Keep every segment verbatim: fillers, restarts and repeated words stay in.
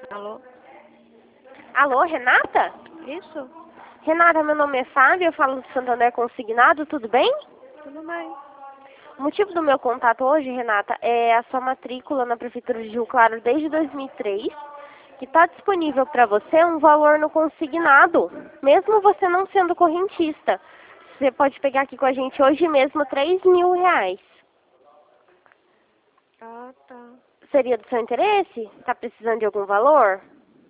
Alô? Alô, Renata? Isso? Renata, meu nome é Fábio, eu falo do Santander Consignado, tudo bem? Tudo bem. O motivo do meu contato hoje, Renata, é a sua matrícula na Prefeitura de Rio Claro desde dois mil e três, que está disponível para você um valor no consignado, mesmo você não sendo correntista. Você pode pegar aqui com a gente hoje mesmo três mil reais. Ah, tá. Seria do seu interesse? Está precisando de algum valor?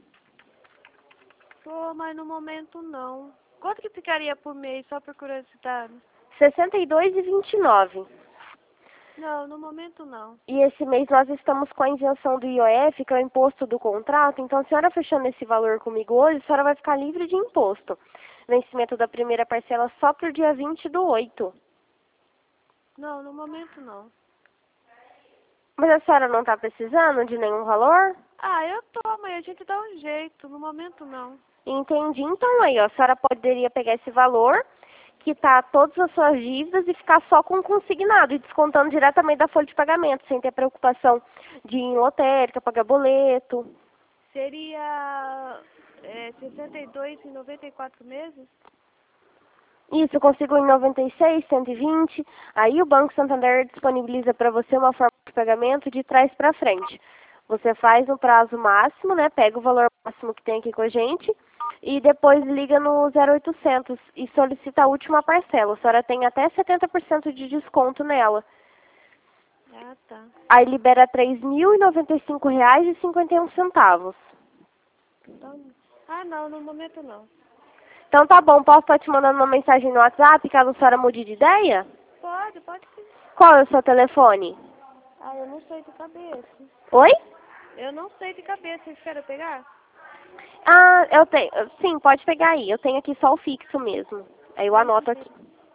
Tô, mas no momento não. Quanto que ficaria por mês, só por curiosidade? sessenta e dois reais e vinte e nove centavos. Não, no momento não. E esse mês nós estamos com a isenção do I O F, que é o imposto do contrato. Então, a senhora fechando esse valor comigo hoje, a senhora vai ficar livre de imposto. Vencimento da primeira parcela só para o dia vinte do oito. Não, no momento não. Mas a senhora não está precisando de nenhum valor? Ah, eu tô, mas a gente dá um jeito. No momento não. Entendi. Então, aí, ó, a senhora poderia pegar esse valor, quitar todas as suas dívidas e ficar só com o consignado e descontando diretamente da folha de pagamento, sem ter preocupação de ir em lotérica, pagar boleto. Seria é, sessenta e dois em noventa e quatro meses? Isso, eu consigo em noventa e seis, cento e vinte. Aí o Banco Santander disponibiliza para você uma forma de pagamento de trás para frente. Você faz no prazo máximo, né? Pega o valor máximo que tem aqui com a gente e depois liga no zero oitocentos e solicita a última parcela. A senhora tem até setenta por cento de desconto nela. Ah, tá. Aí libera três mil e noventa e cinco reais e cinquenta e um centavos. Então, ah, não, no momento não. Então tá bom, posso estar te mandando uma mensagem no WhatsApp caso a senhora mude de ideia? Pode, pode sim. Qual é o seu telefone? Ah, eu não sei de cabeça. Oi? Eu não sei de cabeça. Vocês querem pegar? Ah, eu tenho. Sim, pode pegar aí. Eu tenho aqui só o fixo mesmo. Aí eu anoto aqui.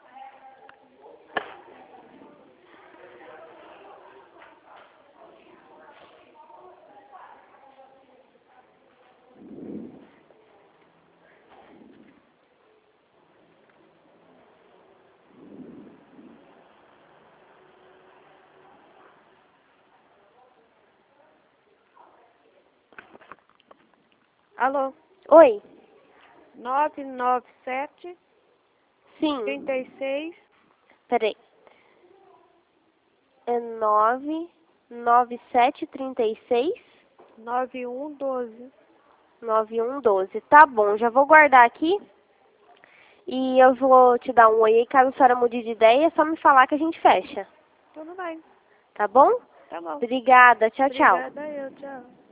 Alô? Oi? nove nove sete, Sim. trinta e seis, Peraí. É nove nove sete trinta e seis nove um doze. nove um doze. Tá bom, já vou guardar aqui. E eu vou te dar um oi aí. Caso a senhora mude de ideia, é só me falar que a gente fecha. Tudo bem. Tá bom? Tá bom. Obrigada. Tchau, tchau. Obrigada, eu. Tchau.